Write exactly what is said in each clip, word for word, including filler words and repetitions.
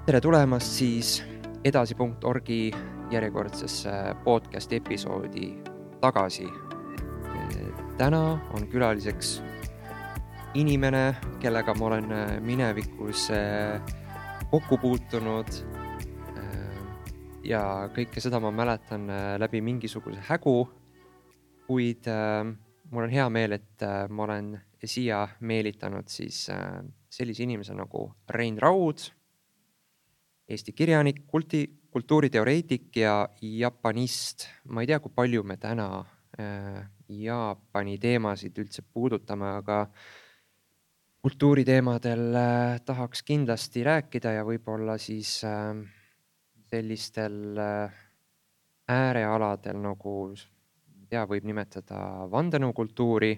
Tere tulemast siis edasi punkt orgi järjekordsesse podcast episoodi tagasi. Täna on külaliseks inimene, kellega ma olen minevikus kokku puutunud ja kõike seda ma mäletan läbi mingisuguse hägu, kuid mul on hea meel, et ma olen siia meelitanud siis sellise inimese nagu Rein Raud, Eesti kirjanik, kulti, kultuuriteoreetik ja japanist. Ma ei tea, kui palju me täna äh, Jaapani teemasid üldse puudutame, aga kultuuriteemadel äh, tahaks kindlasti rääkida ja võib-olla siis äh, sellistel äh, äärealadel, nagu tea, võib nimetada vandenõukultuuri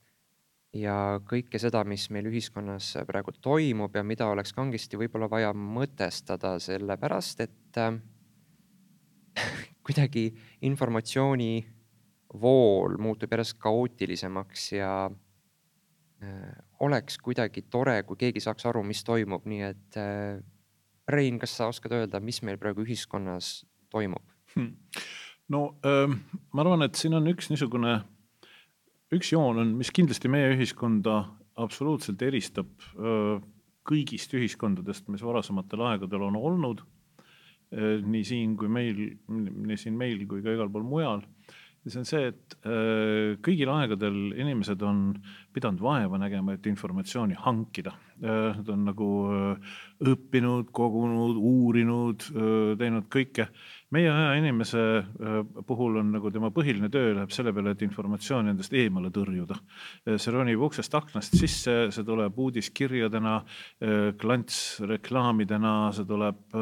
ja kõike seda, mis meil ühiskonnas praegu toimub ja mida oleks kangesti võib-olla vaja mõtestada, selle pärast, et äh, kuidagi informatsiooni vool muutub järjest kaootilisemaks ja äh, oleks kuidagi tore, kui keegi saaks aru, mis toimub. Nii et äh, Rein, kas sa oskad öelda, mis meil praegu ühiskonnas toimub? Hmm. No äh, ma arvan, et siin on üks niisugune Üks joon on, mis kindlasti meie ühiskonda absoluutselt eristab kõigist ühiskondadest, mis varasematel aegadel on olnud, nii siin, kui meil, nii siin meil kui ka igal pool mujal. Ja see on see, et kõigil aegadel inimesed on pidanud vaeva nägema, et informatsiooni hankida. Nad on nagu õppinud, kogunud, uurinud, teinud kõike. Meie aja inimese puhul on nagu tema põhiline töö läheb selle peale, et informatsiooni endast eemale tõrjuda. See ronib uksest aknast sisse, see tuleb uudiskirjadena, klantsreklaamidena, see tuleb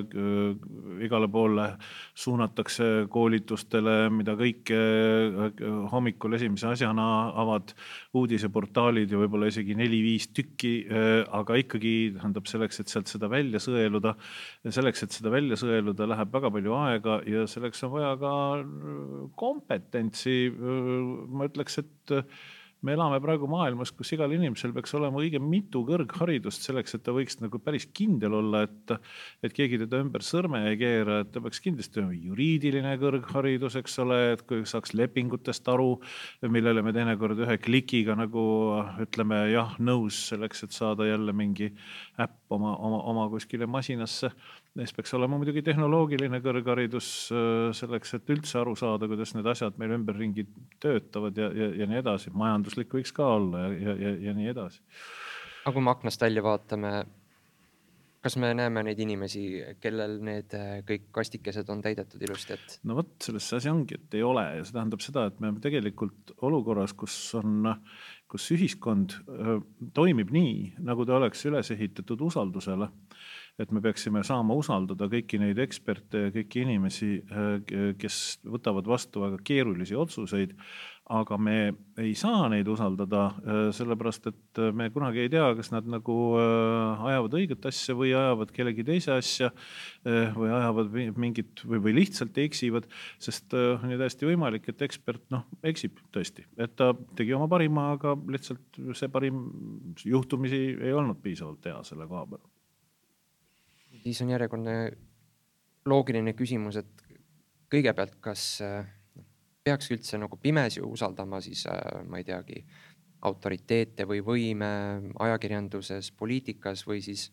igale poole, suunatakse koolitustele, mida kõik hommikul esimese asjana avad uudiseportaalid ja võib-olla isegi neli-viis tükki, aga ikkagi tähendab selleks, et sealt seda välja sõeluda. Selleks, et seda välja sõeluda, läheb väga palju aega ja selleks on vaja ka kompetentsi. Ma ütleks, et me elame praegu maailmas, kus igal inimesel peaks olema õige mitu kõrgharidust selleks, et ta võiks nagu päris kindel olla, et, et keegi teda ümber sõrme ei keera, et ta peaks kindlasti juriidiline kõrgharidus, eks ole, et kui saaks lepingutest aru, millele me teinekord ühe klikiga nagu ütleme jah, nõus selleks, et saada jälle mingi äpp oma, oma, oma kuskile masinasse. Neist peaks olema muidugi tehnoloogiline kõrgharidus selleks, et üldse aru saada, kuidas need asjad meil ümberringi töötavad ja, ja, ja nii edasi. Majanduslik võiks ka olla ja, ja, ja, ja nii edasi. Aga kui me aknast välja vaatame, kas me näeme neid inimesi, kellel need kõik kastikesed on täidetud ilusti? Et... No võt, selles asi ongi, et ei ole. Ja see tähendab seda, et me tegelikult olukorras, kus, on, kus ühiskond toimib nii, nagu ta oleks üles ehitatud usaldusele, et me peaksime saama usaldada kõiki neid eksperte ja kõiki inimesi, kes võtavad vastu väga keerulisi otsuseid, aga me ei saa neid usaldada, sellepärast, et me kunagi ei tea, kas nad nagu ajavad õiget asja või ajavad kellegi teise asja või ajavad mingit või, või lihtsalt eksivad, sest on ju täiesti võimalik, et ekspert noh, eksib tõesti, et ta tegi oma parima, aga lihtsalt see parim juhtumisi ei olnud piisavalt hea selle koha peal. Siis on järjekordne loogiline küsimus, et kõigepealt, kas peaks üldse nagu pimesi usaldama siis, ma ei teagi, autoriteete või võime ajakirjanduses, poliitikas või siis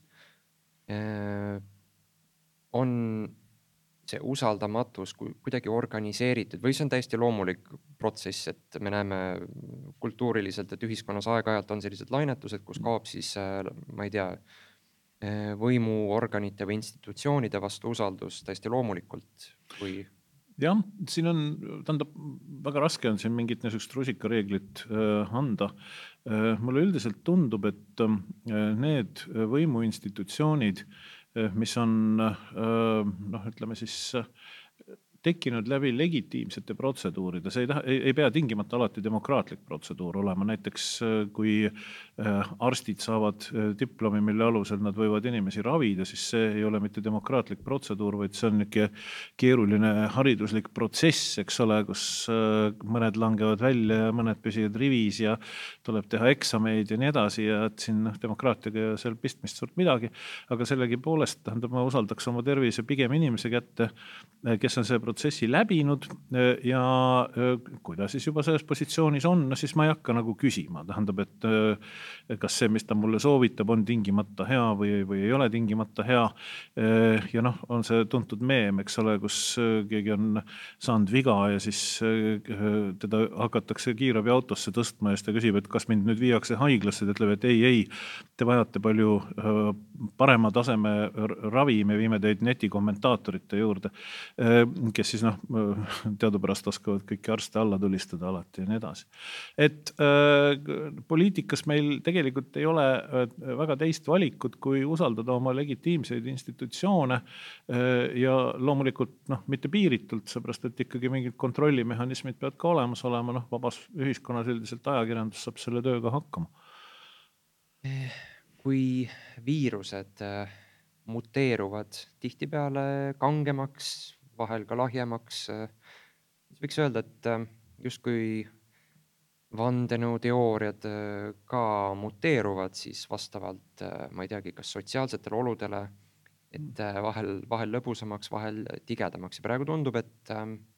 äh, on see usaldamatus kuidagi organiseeritud või see on täiesti loomulik protsess, et me näeme kultuuriliselt, et ühiskonnas aeg-ajalt on sellised lainetused, kus kaob siis, ma ei tea, võimuorganite või institutsioonide vastu usaldus täiesti loomulikult või... Jah, siin on, tähendab, väga raske on siin mingit niisugust rusikareeglit äh, anda. Äh, mulle üldiselt tundub, et äh, need võimuinstitutsioonid, äh, mis on, äh, noh, ütleme siis, äh, tekkinud läbi legitiimsete protseduuride. See ei, taha, ei, ei pea tingimata alati demokraatlik protseduur olema. Näiteks kui arstid saavad diplomi, mille alusel nad võivad inimesi ravida, siis see ei ole mitte demokraatlik protseduur, vaid see on niisugune keeruline hariduslik protsess, eks ole, kus mõned langevad välja ja mõned püsivad rivis ja tuleb teha eksameid ja nii edasi ja et siin noh, demokraatiaga ja seal pistmist suurt midagi, aga sellegi poolest tähendab, ma usaldaks oma tervise pigem inimese kätte, kes on see protsessi läbinud ja kui ta siis juba selles positsioonis on, no siis ma ei hakka nagu küsima, tähendab, et kas see, mis ta mulle soovitab, on tingimata hea või, või ei ole tingimata hea. Ja noh, on see tuntud meem, eks ole, kus keegi on saanud viga ja siis teda hakatakse kiirabi autosse tõstma ja siis ta küsib, et kas mind nüüd viiakse haiglasse, ta ütleb, et ei, ei, te vajate palju parema taseme ravi, me viime teid netikommentaatorite juurde, kes siis noh, teadupärast oskavad kõiki arste alla tulistada alati ja nii edasi. Et äh, poliitikas meil tegelikult ei ole väga teist valikut, kui usaldada oma legitiimseid institutsioone ja loomulikult noh, mitte piiritult, seepärast, et ikkagi mingid kontrollimehhanismid peavad ka olemas olema, noh, vabas ühiskonnas üldiselt ajakirjandus saab selle tööga hakkama. Kui viirused muteeruvad tihtipeale kangemaks, vahel ka lahjemaks, siis võiks öelda, et justkui vandenõuteooriad ka muteeruvad siis vastavalt, ma ei teagi, kas sotsiaalsetele oludele, et vahel, vahel lõbusamaks, vahel tigedamaks. Ja praegu tundub, et,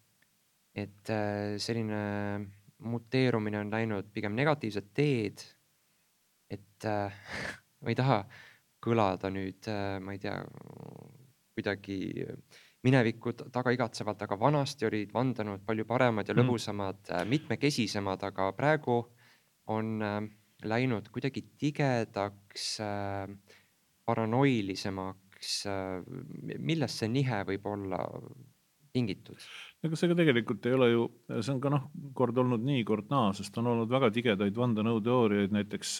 et selline muteerumine on läinud pigem negatiivset teed, et ma ei taha kõlada nüüd, ma ei tea, kuidagi minevikku taga igatsevalt, aga vanasti olid vandenõud palju paremad ja lõbusamad, mitmekesisemad, aga praegu on läinud kuidagi tigedaks, paranoilisemaks. Millest see nihe võib olla tingitud? Aga see ka tegelikult ei ole ju, see on ka noh, kord olnud nii, kord naa, sest on olnud väga tigedaid vandenõuteooriaid, näiteks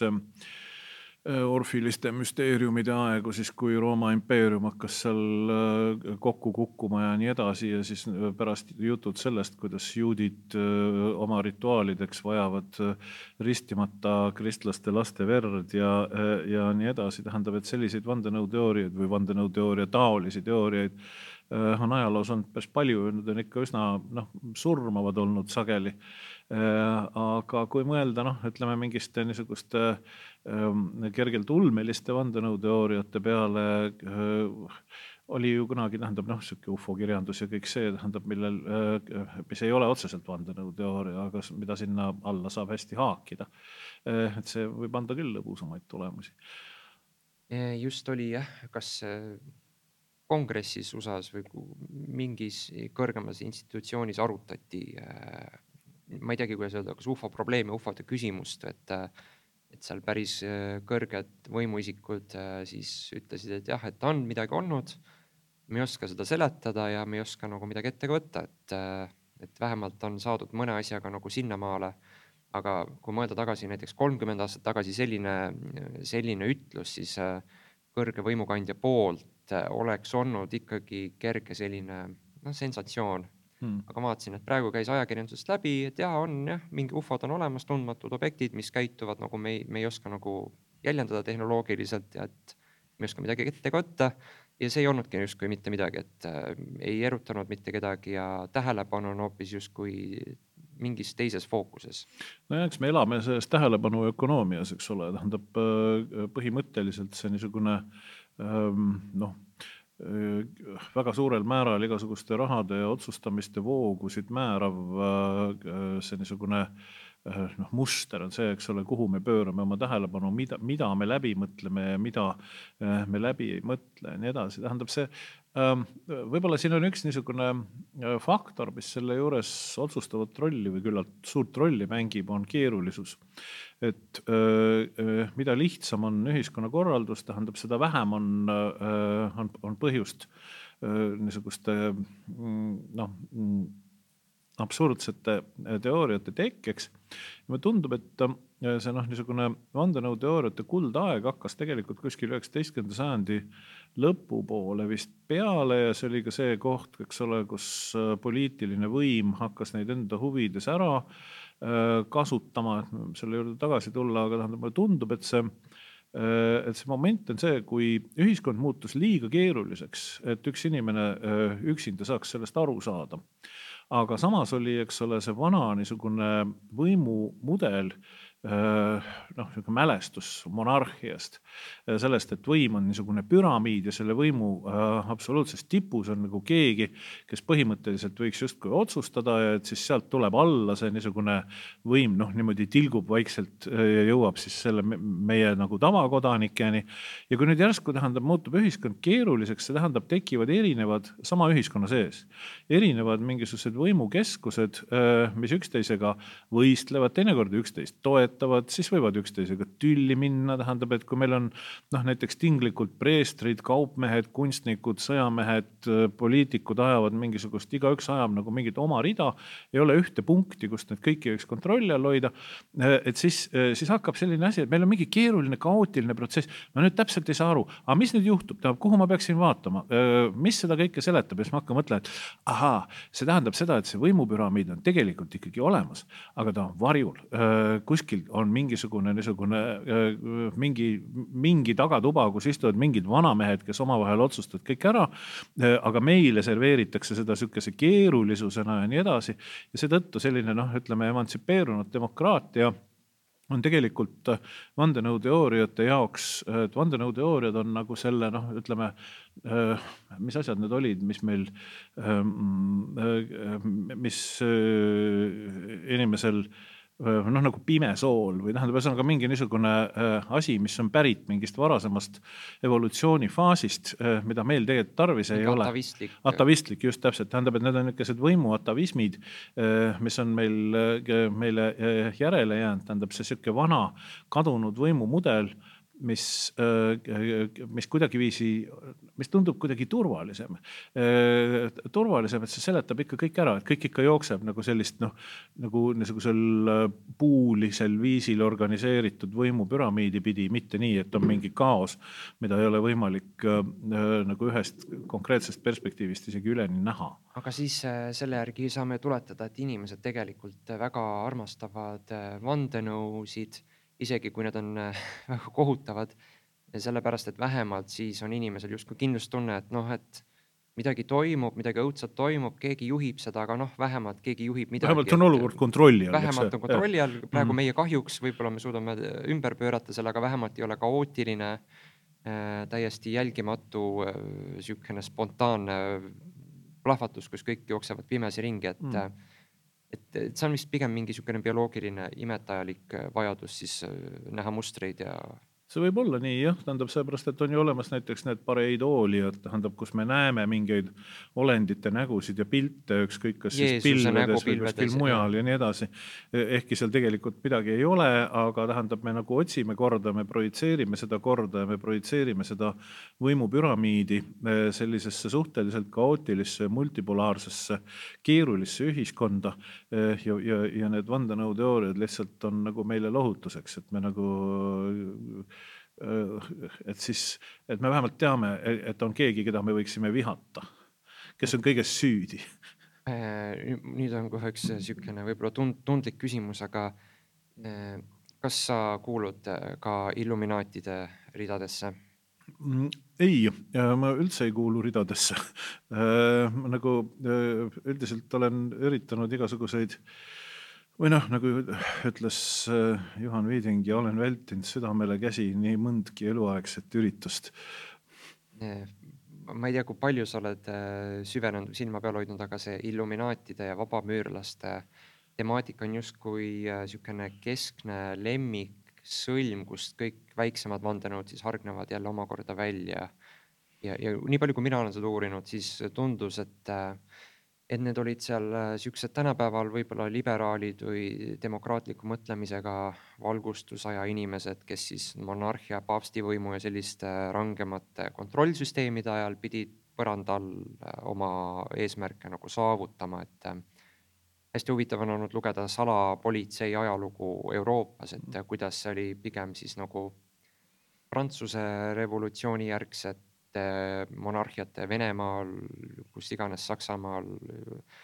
orfiliste müsteeriumide aegu, siis kui Rooma impeerium hakkas seal kokku kukkuma ja nii edasi ja siis pärast jutud sellest, kuidas juudid oma rituaalideks vajavad ristimata kristlaste laste verd ja, ja nii edasi. Tähendab, et selliseid vandenõuteooriaid või vandenõuteooria taolisi teooriaid on ajaloos olnud päris palju, need on ikka üsna noh, surmavad olnud sageli. Aga kui mõelda, noh, ütleme mingiste niisuguste kergelt ulmeliste vandenõuteooriate peale, oli ju kunagi, tähendab, noh, siuke ufo-kirjandus ja kõik see, tähendab, millel, mis ei ole otseselt vandenõuteooria, aga mida sinna alla saab hästi haakida. Et see võib anda küll lõbusamaid tulemusi. Just oli jah, kas kongressis U S A-s või mingis kõrgemas institutsioonis arutati, ma ei teagi, kuidas öelda, kas ufo probleemi, ufode küsimust, et, et seal päris kõrged võimuisikud siis ütlesid, et jah, et on midagi olnud, me ei oska seda seletada ja me ei oska nagu midagi ette võtta, et, et vähemalt on saadud mõne asjaga nagu sinnamaale, aga kui mõelda tagasi näiteks kolmkümmend aastat tagasi selline, selline ütlus, siis kõrge võimukandja poolt oleks olnud ikkagi kerge selline no, sensatsioon. Hmm. Aga vaatasin, et praegu käis ajakirjandusest läbi, et jah, on jah, mingi ufod on olemas, tundmatud objektid, mis käituvad nagu me ei, me ei oska nagu jäljendada tehnoloogiliselt ja et me ei oska midagi ette võtta. Ja see ei olnudki justkui mitte midagi, et äh, ei erutanud mitte kedagi ja tähelepanu on hoopis justkui mingis teises fookuses. No ja, eks me elame selles tähelepanu ökonoomias, eks ole, tähendab põhimõtteliselt see niisugune ähm, noh, väga suurel määral igasuguste rahade ja otsustamiste voogusid määrav see niisugune noh, muster on see, eks ole, kuhu me pöörame oma tähelepanu, mida, mida me läbi mõtleme ja mida me läbi ei mõtle ja nii edasi. Tähendab see, võib-olla siin on üks niisugune faktor, mis selle juures otsustavat rolli või küllalt suurt rolli mängib, on keerulisus. Et mida lihtsam on ühiskonnakorraldus, tähendab seda vähem on, on, on põhjust niisuguste noh, absurdsete teooriate tekkeks. Ja tundub, et see noh, niisugune vandenõuteooriate kuldaeg hakkas tegelikult kuskil üheksateistkümnenda sajandi lõpupoole vist peale ja see oli ka see koht, eks ole, kus poliitiline võim hakkas neid enda huvides ära kasutama, et selle juurde tagasi tulla, aga tähendab, mulle tundub, et see, et see moment on see, kui ühiskond muutus liiga keeruliseks, et üks inimene üksinda saaks sellest aru saada. Aga samas oli, eks ole, see vana niisugune võimumudel, noh, niisugune mälestus monarhiast, sellest, et võim on niisugune püramiid ja selle võimu absoluutses tipus on nagu keegi, kes põhimõtteliselt võiks justkui otsustada ja et siis sealt tuleb alla see niisugune võim, noh, niimoodi tilgub vaikselt ja jõuab siis selle meie nagu tavakodanikeni. Ja kui nüüd järsku tähendab, muutub ühiskond keeruliseks, see tähendab, tekivad erinevad sama ühiskonna sees, erinevad mingisugused võimukeskused, mis üksteisega võistlevad, teinekord üksteist toetavad, siis võivad üksteisega tülli minna, tähendab, et kui meil on noh, näiteks tinglikult preestrid, kaupmehed, kunstnikud, sõjamehed, poliitikud ajavad mingisugust, igaüks ajab nagu mingit oma rida, ei ole ühte punkti, kust need kõiki võiks kontrolli all hoida, et siis, siis hakkab selline asi, et meil on mingi keeruline, kaootiline protsess, ma nüüd täpselt ei saa aru, aga mis nüüd juhtub, kuhu ma peaksin vaatama, mis seda kõike seletab ja siis ma hakkan mõtlema, et ahaa, see tähendab seda, et see võimupüramiid on tegelikult ikkagi olemas, aga ta on varjul. Kuskil on mingisugune niisugune mingi, mingi tagatuba, kus istuvad mingid vanamehed, kes omavahel otsustavad kõik ära, aga meile serveeritakse seda sükese keerulisusena ja nii edasi. Ja seetõttu selline, noh, ütleme, emantsipeerunud demokraatia on tegelikult vandenõuteooriate jaoks, et vandenõuteooriad on nagu selle, noh, ütleme, mis asjad need olid, mis meil, mis inimesel noh, nagu pime sool või tähendab, see on ka mingi niisugune asi, mis on pärit mingist varasemast evolutsioonifaasist, mida meil tegelikult tarvis ei ole. Atavistlik. Atavistlik, just täpselt. Tähendab, et need on niisugused võimuatavismid, mis on meil, meile järele jäänud. Tähendab, see siuke vana kadunud võimumudel, mis, mis kuidagi viisi, mis tundub kuidagi turvalisem. Turvalisem, et see seletab ikka kõik ära, et kõik ikka jookseb nagu sellist, noh, nagu niisugusel puulisel viisil organiseeritud võimupüramiidi pidi, mitte nii, et on mingi kaos, mida ei ole võimalik nagu ühest konkreetsest perspektiivist isegi üleni näha. Aga siis selle järgi saame tuletada, et inimesed tegelikult väga armastavad vandenõusid, isegi kui need on väga kohutavad, sellepärast, et vähemalt siis on inimesel justkui kindlustunne, et noh, et midagi toimub, midagi õudselt toimub, keegi juhib seda, aga noh, vähemalt keegi juhib midagi. Vähemalt on olukord kontrolli all. Vähemalt on kontrolli all, praegu meie kahjuks, võib-olla me suudame ümber pöörata selle, aga vähemalt ei ole kaootiline, täiesti jälgimatu, sükene spontaanne plahvatus, kus kõik jooksevad pimesi ringi, et mm. Et, et see on vist pigem mingi sükene bioloogiline imetajalik vajadus siis näha mustreid ja... See võib olla nii, jah, tähendab seepärast, et on ju olemas näiteks need pareidooliad, tähendab, kus me näeme mingeid olendite nägusid ja pilte, ükskõik kas siis pilvedes või kuskil mujal ja nii edasi. Ehkki seal tegelikult midagi ei ole, aga tähendab, me nagu otsime korda, me projitseerime seda korda ja me projitseerime seda võimupüramiidi sellisesse suhteliselt kaootilisse, multipolaarsesse, keerulisse ühiskonda ja, ja, ja need vandenõuteooriad lihtsalt on nagu meile lohutuseks, et me nagu et siis, et me vähemalt teame, et on keegi, keda me võiksime vihata, kes on kõiges süüdi. Nüüd on kohe üks sükene võib-olla tundlik küsimus, aga kas sa kuulud ka Illuminaatide ridadesse? Ei, ma üldse ei kuulu ridadesse. Ma nagu üldiselt olen üritanud igasuguseid või noh, nagu ütles Juhan Viiding ja olen vältinud südamele käsi nii mõndki eluaegset üritust. Ma ei tea, kui palju sa oled süvenenud silma peal hoidnud, aga see Illuminaatide ja vabamüürlaste temaatika on justkui sükene keskne lemmik sõlm, kust kõik väiksemad vandenõud siis hargnevad jälle omakorda välja. Ja, ja nii palju, kui mina olen seda uurinud, siis tundus, et et need olid seal süksed tänapäeval võib-olla liberaalid või demokraatliku mõtlemisega valgustusaja inimesed, kes siis monarhia, paavstivõimu ja selliste rangemate kontrollsüsteemide ajal pidid põrandal oma eesmärke nagu saavutama, et hästi huvitav on olnud lugeda salapolitsei ajalugu Euroopas, et kuidas see oli pigem siis nagu Prantsuse revolutsiooni järgset monarhiate Venemaal, kus iganes Saksamaal,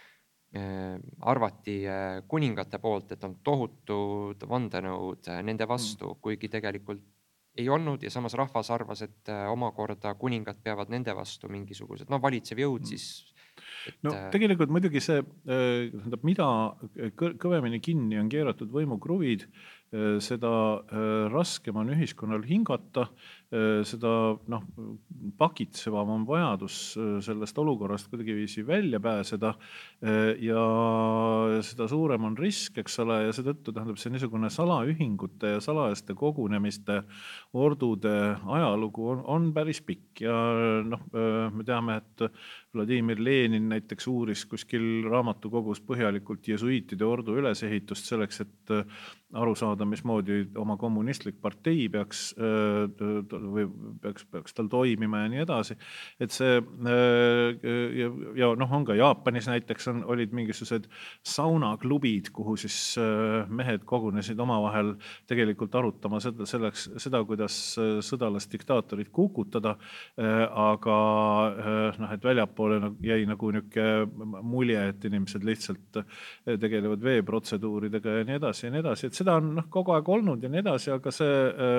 arvati kuningate poolt, et on tohutud vandenõud nende Mm. vastu, kuigi tegelikult ei olnud ja samas rahvas arvas, et omakorda kuningad peavad nende vastu mingisugused, no valitsev jõud Mm. siis, et No tegelikult muidugi see, tähendab, mida kõvemini kinni on keeratud võimukruvid, seda raskem on ühiskonnal hingata, seda noh, pakitsevam on vajadus sellest olukorrast kuidagiviisi välja pääseda ja seda suurem on risk, eks ole, ja seetõttu tähendab see niisugune salaühingute ja salajaste kogunemiste ordude ajalugu on, on päris pikk ja noh, me teame, et Vladimir Lenin näiteks uuris kuskil raamatukogus põhjalikult jesuiitide ordu ülesehitust selleks, et aru saada, mismoodi oma kommunistlik partei peaks, või peaks, peaks tal toimima ja nii edasi. Et see, ja, ja noh, on ka Jaapanis näiteks on, olid mingisugused saunaklubid, kuhu siis mehed kogunesid omavahel tegelikult arutama seda, selleks, seda, kuidas sõdalast diktaatorit kukutada, aga noh, et väljapoole jäi nagu niisugune mulje, et inimesed lihtsalt tegelevad veeprotseduuridega ja nii edasi ja nii edasi, et seda on noh, kogu aeg olnud ja nii edasi, aga see,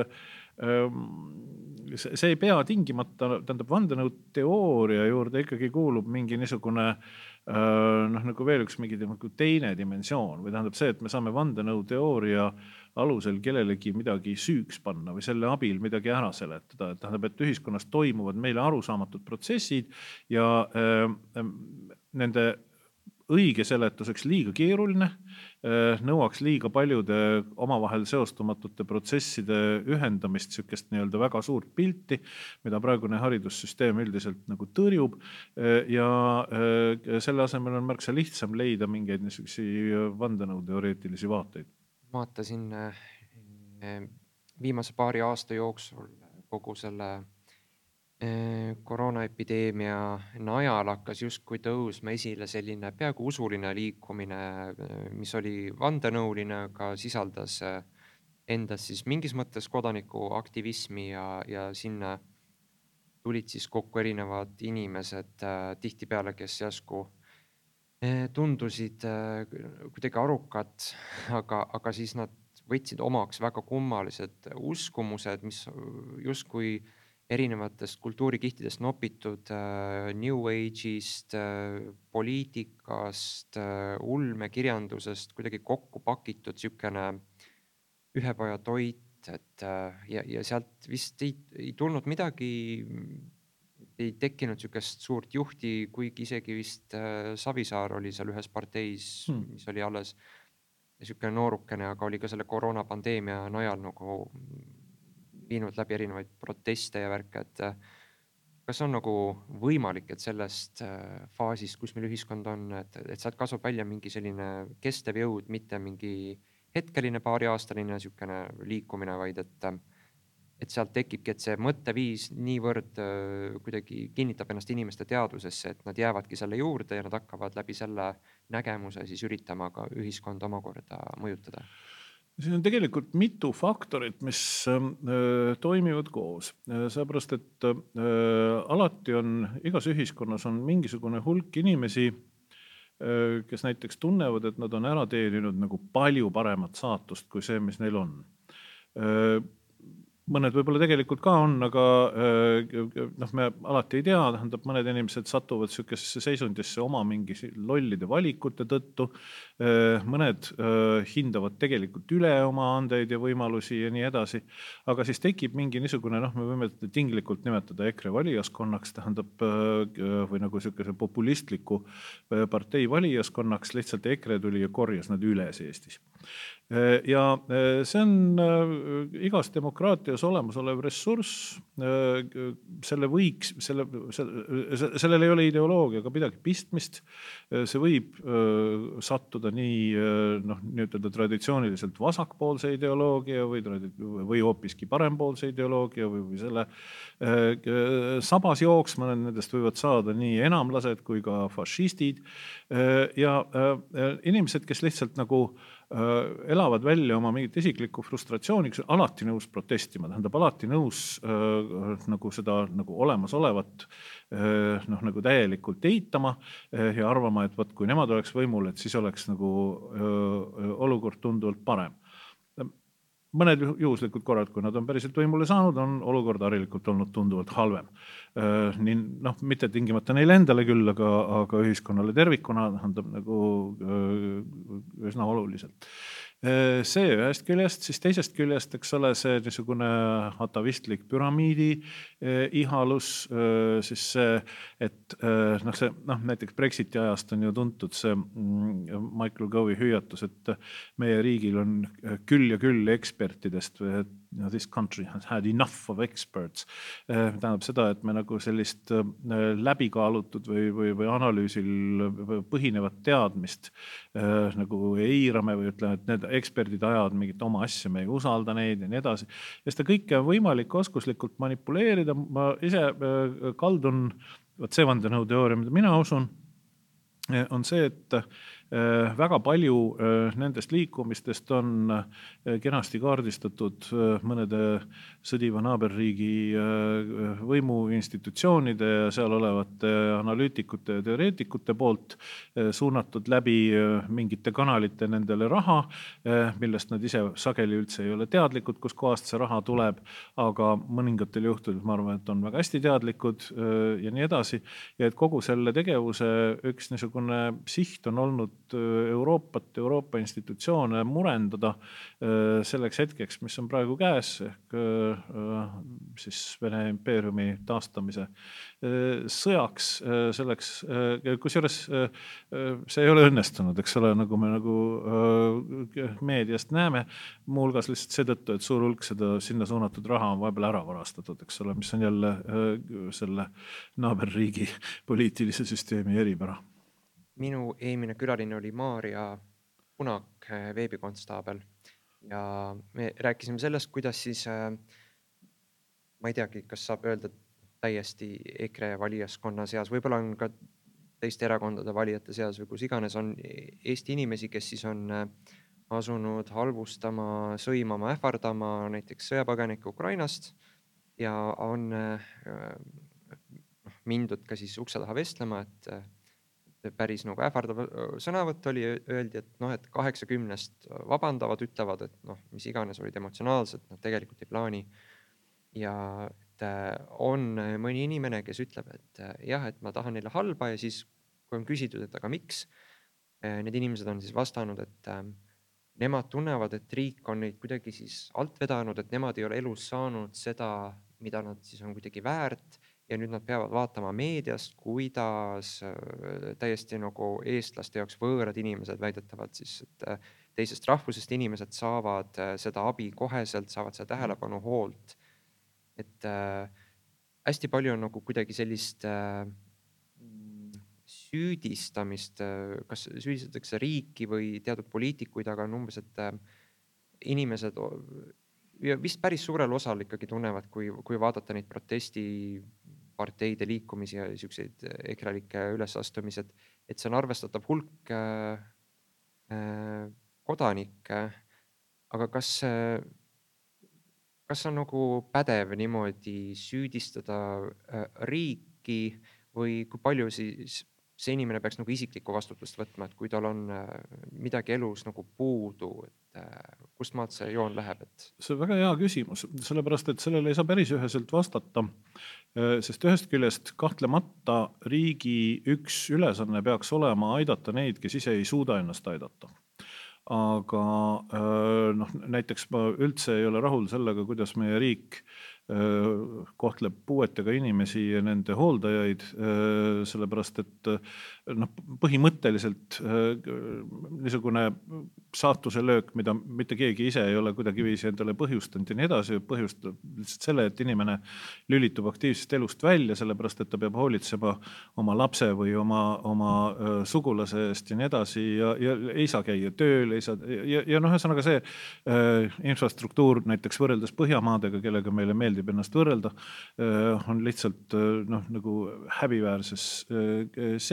see, see ei pea tingimata, tähendab, vandenõuteooria juurde ikkagi kuulub mingi niisugune noh, nagu veel üks mingi teine dimensioon või tähendab see, et me saame vandenõuteooria alusel kellelegi midagi süüks panna või selle abil midagi ära seletada. Et tähendab, et ühiskonnas toimuvad meile arusaamatud protsessid ja äh, nende õige seletuseks liiga keeruline, nõuaks liiga paljude omavahel seostumatute protsesside ühendamist, sükest nii-öelda väga suurt pilti, mida praegune haridussüsteem üldiselt nagu tõrjub ja selle asemel on märksa lihtsam leida mingeid niisugusi vandenõuteoreetilisi vaateid. Vaatasin viimase paari aasta jooksul kogu selle koroonaepideemia najal hakkas justkui tõusma esile selline peaaegu usuline liikumine, mis oli vandenõuline, aga sisaldas endas siis mingis mõttes kodanikuaktivismi ja, ja sinna tulid siis kokku erinevad inimesed tihtipeale, kes järsku tundusid kuidagi arukad, aga, aga siis nad võtsid omaks väga kummalised uskumused, mis justkui erinevatest kultuurikihtidest nopitud New Age'ist, poliitikast, ulmekirjandusest kuidagi kokku pakitud sükene ühepaja toit, et ja, ja sealt vist ei, ei tulnud midagi, ei tekkinud sükest suurt juhti, kuigi isegi vist Savisaar oli seal ühes parteis, mis oli alles sükene noorukene, aga oli ka selle koroonapandeemia najal nagu viinud läbi erinevaid proteste ja värke, et kas on nagu võimalik, et sellest faasist, kus meil ühiskond on, et, et sealt kasvab välja mingi selline kestev jõud, mitte mingi hetkeline paariaastaline sükene liikumine, vaid et, et sealt tekibki, et see mõtteviis niivõrd kuidagi kinnitab ennast inimeste teadvusesse, et nad jäävadki selle juurde ja nad hakkavad läbi selle nägemuse siis üritama ka ühiskonda omakorda mõjutada. Siin on tegelikult mitu faktorit, mis toimivad koos. Seepärast, et alati on, igas ühiskonnas on mingisugune hulk inimesi, kes näiteks tunnevad, et nad on ära teeninud nagu palju paremat saatust kui see, mis neil on. Mõned võib-olla tegelikult ka on, aga noh, me alati ei tea, tähendab, mõned inimesed satuvad sükesesse seisundisse oma mingi lollide valikute tõttu, mõned hindavad tegelikult üle oma andeid ja võimalusi ja nii edasi, aga siis tekib mingi niisugune, noh, me võime tinglikult nimetada EKRE valijaskonnaks, tähendab, või nagu sükese populistliku partei valijaskonnaks, lihtsalt EKRE tuli ja korjas nad üles Eestis. Ja see on igas demokraatias olemasolev ressurss, selle võiks, selle, sellel ei ole ideoloogiaga midagi pistmist, see võib sattuda nii, noh, nii-ütelda traditsiooniliselt vasakpoolse ideoloogia või, või hoopiski parempoolse ideoloogia või, või selle sabas jooksma, nendest võivad saada nii enamlased kui ka fašistid ja inimesed, kes lihtsalt nagu elavad välja oma mingit isiklikku frustratsiooni, kes on alati nõus protestima, tähendab alati nõus äh, nagu seda nagu olemasolevat äh, noh, nagu täielikult eitama äh, ja arvama, et võt, kui nemad oleks võimul, et siis oleks nagu äh, olukord tunduvalt parem. Mõned juhuslikud korrad, kui nad on päriselt võimule saanud, on olukord harilikult olnud tunduvalt halvem. Nii, noh, mitte tingimata neile endale küll, aga, aga ühiskonnale tervikuna tähendab nagu üsna oluliselt. See ühest küljest, siis teisest küljest, eks ole, see niisugune atavistlik püramiidi ihalus, siis see, et noh, see, noh, näiteks Brexiti ajast on ju tuntud see Michael Gove'i hüüatus, et meie riigil on küll ja küll ekspertidest, et this country has had enough of experts. Tähendab seda, et me nagu sellist läbikaalutud või, või, või analüüsil põhinevat teadmist nagu eirame või ütleme, et need eksperdid ajavad mingit oma asja, me ei usalda neid ja nii edasi. Ja seda kõike on võimalik oskuslikult manipuleerida. Ma ise kaldun, võt see vandenõuteooria, mida mina usun, on see, et väga palju nendest liikumistest on kenasti kaardistatud mõnede sõdiva naaberriigi võimuinstitutsioonide ja seal olevate analüütikute ja teoreetikute poolt suunatud läbi mingite kanalite nendele raha, millest nad ise sageli üldse ei ole teadlikud, kus kohast see raha tuleb, aga mõningatel juhtudel ma arvan, et on väga hästi teadlikud ja nii edasi. Ja et kogu selle tegevuse üks niisugune siht on olnud Euroopat, Euroopa institutsioone murendada selleks hetkeks, mis on praegu käes, ehk siis Vene impeeriumi taastamise sõjaks selleks, kusjuures see ei ole õnnestunud, eks ole, nagu me nagu meediast näeme, muuhulgas lihtsalt seetõttu, et suur hulk seda sinna suunatud raha on vahepeal ära varastatud, eks ole, mis on jälle selle naaberriigi poliitilise süsteemi eripära. Minu eelmine külaline oli Maarja Punak, veebikonstaabel ja me rääkisime sellest, kuidas siis, ma ei teagi, kas saab öelda täiesti EKRE valijaskonna seas, võib-olla on ka teiste erakondade valijate seas või kus iganes on Eesti inimesi, kes siis on asunud halvustama, sõimama, ähvardama näiteks sõjapõgenikke Ukrainast ja on mindud ka siis ukse taha vestlema, et päris nagu ähvardav sõnavõtt oli, öeldi, et noh, et kaheksakümnest vabandavad, ütlevad, et noh, mis iganes olid emotsionaalsed, nad tegelikult ei plaani. Ja et on mõni inimene, kes ütleb, et jah, et ma tahan neile halba ja siis, kui on küsitud, et aga miks, need inimesed on siis vastanud, et nemad tunnevad, et riik on neid kuidagi siis alt vedanud, et nemad ei ole elus saanud seda, mida nad siis on kuidagi väärt. Ja nüüd nad peavad vaatama meediast, kuidas täiesti nagu eestlaste jaoks võõrad inimesed väidetavad siis, et teisest rahvusest inimesed saavad seda abi koheselt, saavad seda tähelepanu hoolt. Et äh, hästi palju on nagu kuidagi sellist äh, süüdistamist, kas süüdistatakse riiki või teatud poliitikuid, aga on umbes, et äh, inimesed ja vist päris suurel osal ikkagi tunnevad, kui, kui vaadata neid protestiparteide liikumisi ja selliseid ekralikke ülesastumised, et see on arvestatav hulk äh, kodanikke. Aga kas, kas on nagu pädev niimoodi süüdistada äh, riiki või kui palju siis see inimene peaks nagu isiklikku vastutust võtma, et kui tal on midagi elus nagu puudu, et kust maad see joon läheb? Et... See on väga hea küsimus, sellepärast, et sellele ei saa päris üheselt vastata, sest ühest küljest kahtlemata riigi üks ülesanne peaks olema aidata neid, kes ise ei suuda ennast aidata. Aga noh, näiteks ma üldse ei ole rahul sellega, kuidas meie riik kohtleb puuetega inimesi ja nende hooldajaid, sellepärast, et noh, põhimõtteliselt niisugune saatuse löök, mida mitte keegi ise ei ole kuidagi viisi endale põhjustanud ja nii edasi, põhjustab lihtsalt selle, et inimene lülitub aktiivsest elust välja, sellepärast, et ta peab hoolitsema oma lapse või oma, oma sugulase eest ja nii edasi ja, ja ei saa käia tööl, ei saa, ja, ja noh, ühesõnaga see äh, infrastruktuur näiteks võrreldes Põhjamaadega, kellega meile meeldib ennast võrrelda, on lihtsalt noh, nagu häbiväärses seisundis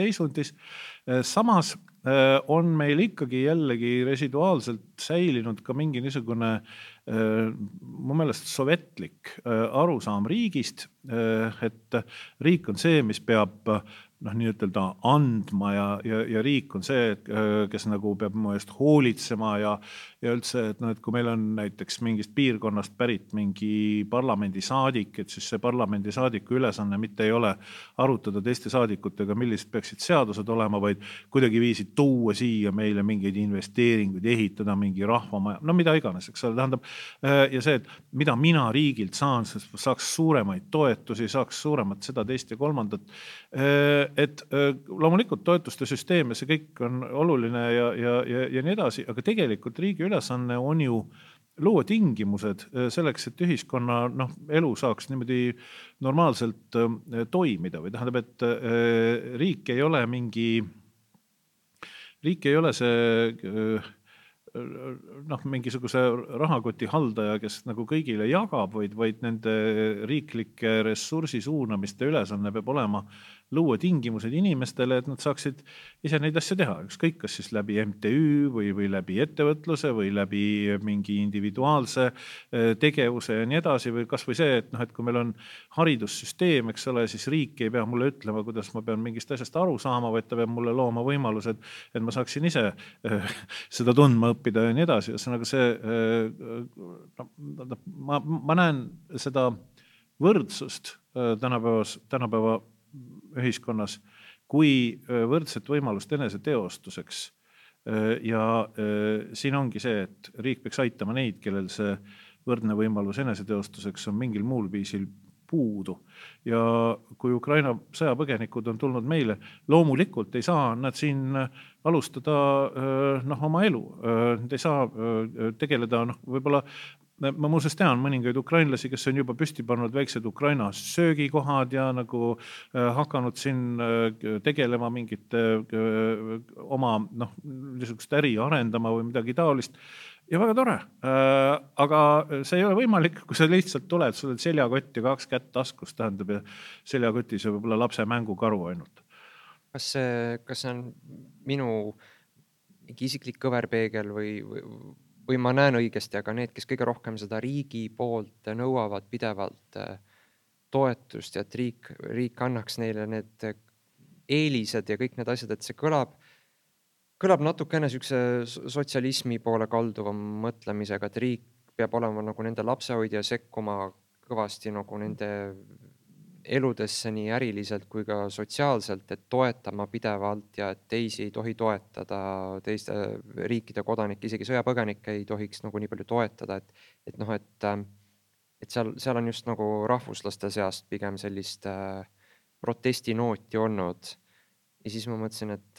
Eestis. Samas on meil ikkagi jällegi residuaalselt säilinud ka mingi niisugune mu meelest sovetlik arusaam riigist, et riik on see, mis peab noh, nii ütelda andma ja, ja, ja riik on see, kes nagu peab mu eest hoolitsema ja, ja üldse, et, no, et kui meil on näiteks mingist piirkonnast pärit mingi parlamendisaadik, et siis see parlamendisaadiku ülesanne mitte ei ole arutada teiste saadikutega, millised peaksid seadused olema, vaid kuidagi viisid tuua siia meile mingeid investeeringuid, ehitada mingi rahvamaja, no mida iganes, eks ole, tähendab, ja see, et mida mina riigilt saan, saaks suuremaid toetusi, saaks suuremat seda, teist ja kolmandat, et loomulikult toetuste süsteem ja see kõik on oluline ja, ja, ja, ja nii edasi, aga tegelikult riigi ülesanne on ju luua tingimused selleks, et ühiskonna noh, elu saaks niimoodi normaalselt toimida või tähendab, et riik ei ole mingi, riik ei ole see noh, mingisuguse rahakoti haldaja, kes nagu kõigile jagab, vaid, vaid nende riiklike ressursi suunamiste ülesanne peab olema luua tingimused inimestele, et nad saaksid ise neid asja teha. Ükskõik, kas siis läbi M T Ü või, või läbi ettevõtluse või läbi mingi individuaalse tegevuse ja nii edasi või kas või see, et, noh, et kui meil on haridussüsteem, eks ole, siis riik ei pea mulle ütlema, kuidas ma pean mingist asjast aru saama, vaid ta peab mulle looma võimalused, et ma saaksin ise seda tundma õppida ja nii edasi. Ühesõnaga see, no, ma, ma näen seda võrdsust tänapäevas, tänapäeva ühiskonnas kui võrdset võimalust enese teostuseks. Ja siin ongi see, et riik peaks aitama neid, kellel see võrdne võimalus enese teostuseks on mingil muul viisil puudu. Ja kui Ukraina sõjapõgenikud on tulnud meile, loomulikult ei saa nad siin alustada noh, oma elu. Nad ei saa tegeleda, noh, võib-olla ma muuseas tean mõningaid ukrainlasi, kes on juba püsti pannud väiksed Ukraina söögikohad ja nagu hakanud siin tegelema mingite oma noh, niisugust äri arendama või midagi taolist. Ja väga tore. Aga see ei ole võimalik, kui sa lihtsalt tuled, sul on seljakott ja kaks kätt taskus, tähendab ja seljakotis ja võib-olla lapse mängukaru ainult. Kas see, kas see on minu isiklik kõverpeegel või, või või ma näen õigesti, aga need, kes kõige rohkem seda riigi poolt nõuavad pidevalt toetust ja et riik, riik annaks neile need eelised ja kõik need asjad, et see kõlab, kõlab natukene sükse sotsialismi poole kalduva mõtlemisega, et riik peab olema nagu nende lapsehoidja sekkuma kõvasti nagu nende eludesse nii äriliselt kui ka sotsiaalselt, et toetama pidevalt ja et teisi ei tohi toetada, teiste riikide kodanikke, isegi sõjapõgenikke ei tohiks nagu nii palju toetada, et, et noh, et, et seal, seal on just nagu rahvuslaste seast pigem sellist äh, protestinooti olnud. Ja siis ma mõtlesin, et,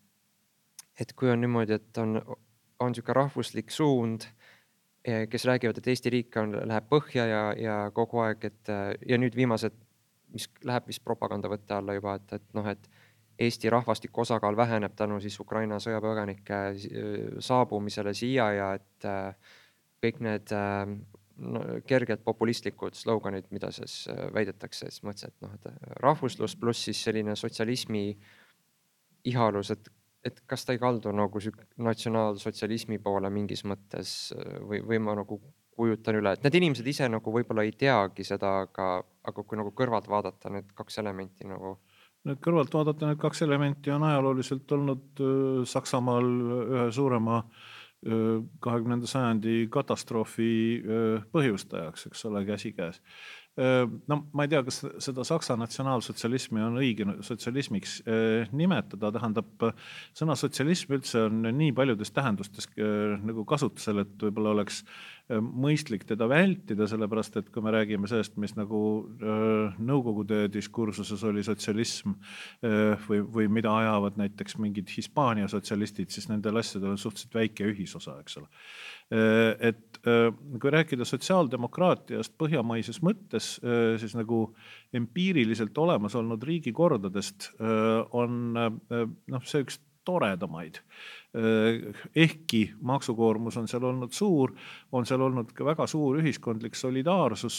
et kui on niimoodi, et on, on niisugune rahvuslik suund, kes räägivad, et Eesti riik on, läheb põhja ja, ja kogu aeg, et ja nüüd viimased mis läheb vist propaganda võtte alla juba, et, et, noh, et Eesti rahvastiku osakaal väheneb tänu siis Ukraina sõjapõgenike saabumisele siia ja et kõik need no, kerged populistlikud sloganid, mida siis väidetakse, siis mõtlesin, et, noh, et rahvuslus pluss siis selline sotsialismi ihalus, et, et kas ta ei kaldu nagu natsionaalsotsialismi poole mingis mõttes või, või ma nagu kujutan üle, et need inimesed ise nagu võib-olla ei teagi seda, aga, aga kui nagu kõrvalt vaadata need kaks elementi nagu. Need kõrvalt vaadata need kaks elementi on ajalooliselt olnud Saksamaal ühe suurema kahekümnenda sajandi katastroofi põhjustajaks, eks ole, käsikäes. No ma ei tea, kas seda Saksa natsionaalsotsialismi on õige sotsialismiks nimetada, tähendab sõna sotsialism üldse on nii paljudes tähendustes nagu kasutusel, et võib-olla oleks mõistlik teda vältida, sellepärast, et kui me räägime sellest, mis nagu nõukogude diskursuses oli sotsialism või, või mida ajavad näiteks mingid Hispaania sotsialistid, siis nendel asjadel on suhteliselt väike ühisosa, eks ole. Et kui rääkida sotsiaaldemokraatiast põhjamaises mõttes, siis nagu empiiriliselt olemas olnud riigikordadest on noh, see üks toredamaid. Ehkki maksukoormus on seal olnud suur, on seal olnud ka väga suur ühiskondlik solidaarsus